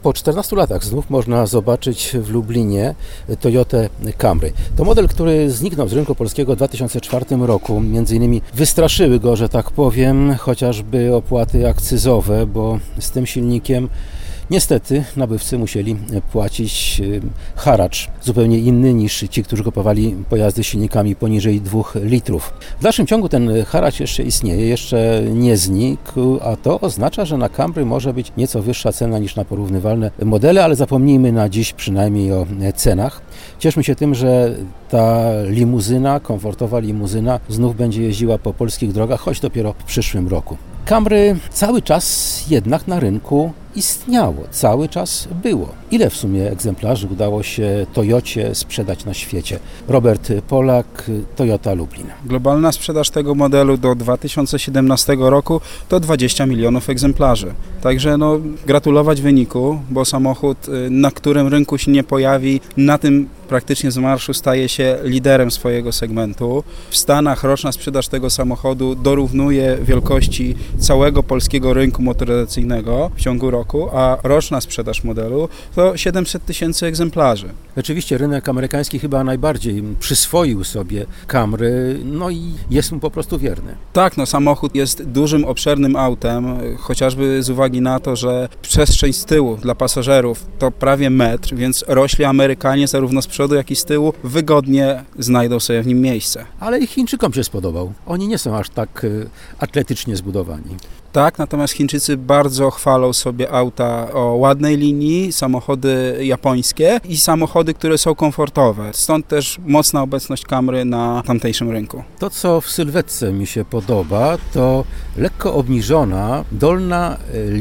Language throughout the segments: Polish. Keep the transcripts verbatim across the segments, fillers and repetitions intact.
Po czternastu latach znów można zobaczyć w Lublinie Toyotę Camry. To model, który zniknął z rynku polskiego w dwa tysiące czwartym roku. Między innymi wystraszyły go, że tak powiem, chociażby opłaty akcyzowe, bo z tym silnikiem niestety nabywcy musieli płacić haracz zupełnie inny niż ci, którzy kupowali pojazdy z silnikami poniżej dwóch litrów. W dalszym ciągu ten haracz jeszcze istnieje, jeszcze nie znikł, a to oznacza, że na Camry może być nieco wyższa cena niż na porównywalne modele, ale zapomnijmy na dziś przynajmniej o cenach. Cieszmy się tym, że ta limuzyna, komfortowa limuzyna znów będzie jeździła po polskich drogach, choć dopiero w przyszłym roku. Camry cały czas jednak na rynku istniało, cały czas było. Ile w sumie egzemplarzy udało się Toyocie sprzedać na świecie? Robert Polak, Toyota Lublin. Globalna sprzedaż tego modelu do dwa tysiące siedemnastego roku to dwadzieścia milionów egzemplarzy. Także no, gratulować wyniku, bo samochód, na którym rynku się nie pojawi, na tym praktycznie z marszu staje się liderem swojego segmentu. W Stanach roczna sprzedaż tego samochodu dorównuje wielkości całego polskiego rynku motoryzacyjnego w ciągu roku, a roczna sprzedaż modelu to siedemset tysięcy egzemplarzy. Rzeczywiście rynek amerykański chyba najbardziej przyswoił sobie Camry, no i jest mu po prostu wierny. Tak, no samochód jest dużym, obszernym autem, chociażby z uwagi na to, że przestrzeń z tyłu dla pasażerów to prawie metr, więc rośli Amerykanie zarówno z przodu, jak i z tyłu wygodnie znajdą sobie w nim miejsce. Ale i Chińczykom się spodobał. Oni nie są aż tak atletycznie zbudowani. Tak, natomiast Chińczycy bardzo chwalą sobie auta o ładnej linii, samochody japońskie i samochody, które są komfortowe. Stąd też mocna obecność Camry na tamtejszym rynku. To, co w sylwetce mi się podoba, to lekko obniżona dolna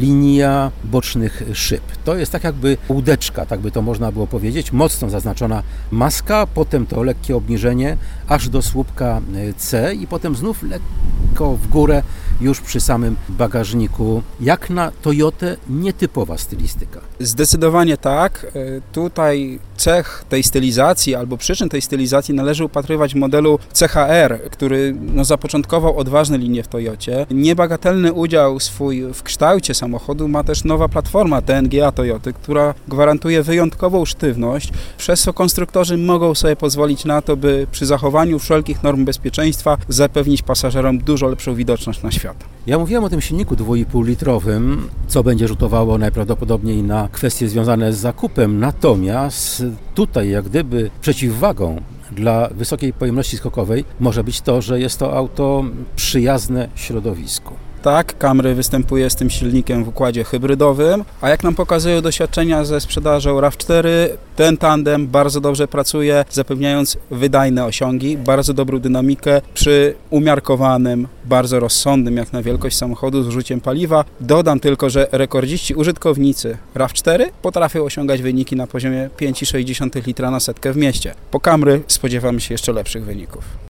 linia bocznych szyb. To jest tak jakby łódeczka, tak by to można było powiedzieć, mocno zaznaczona maska, potem to lekkie obniżenie aż do słupka C i potem znów lekko w górę już przy samym bagażniku. Jak na Toyotę nietypowa stylistyka. Zdecydowanie tak. Tutaj cech tej stylizacji albo przyczyn tej stylizacji należy upatrywać w modelu C H R, który no, zapoczątkował odważne linie w Toyocie. Niebagatelny udział swój w kształcie samochodu ma też nowa platforma T N G A Toyoty, która gwarantuje wyjątkową sztywność, przez co konstruktorzy mogą sobie pozwolić na to, by przy zachowaniu wszelkich norm bezpieczeństwa zapewnić pasażerom dużo lepszą widoczność na świat. Ja mówiłem o tym silniku dwa i pół litrowym, co będzie rzutowało najprawdopodobniej na kwestie związane z zakupem, natomiast tutaj jak gdyby przeciwwagą dla wysokiej pojemności skokowej może być to, że jest to auto przyjazne środowisku. Tak, Camry występuje z tym silnikiem w układzie hybrydowym, a jak nam pokazują doświadczenia ze sprzedażą RAV cztery, ten tandem bardzo dobrze pracuje, zapewniając wydajne osiągi, bardzo dobrą dynamikę przy umiarkowanym, bardzo rozsądnym jak na wielkość samochodu zużyciem paliwa. Dodam tylko, że rekordziści użytkownicy RAV cztery potrafią osiągać wyniki na poziomie pięć przecinek sześć litra na setkę w mieście. Po Camry spodziewamy się jeszcze lepszych wyników.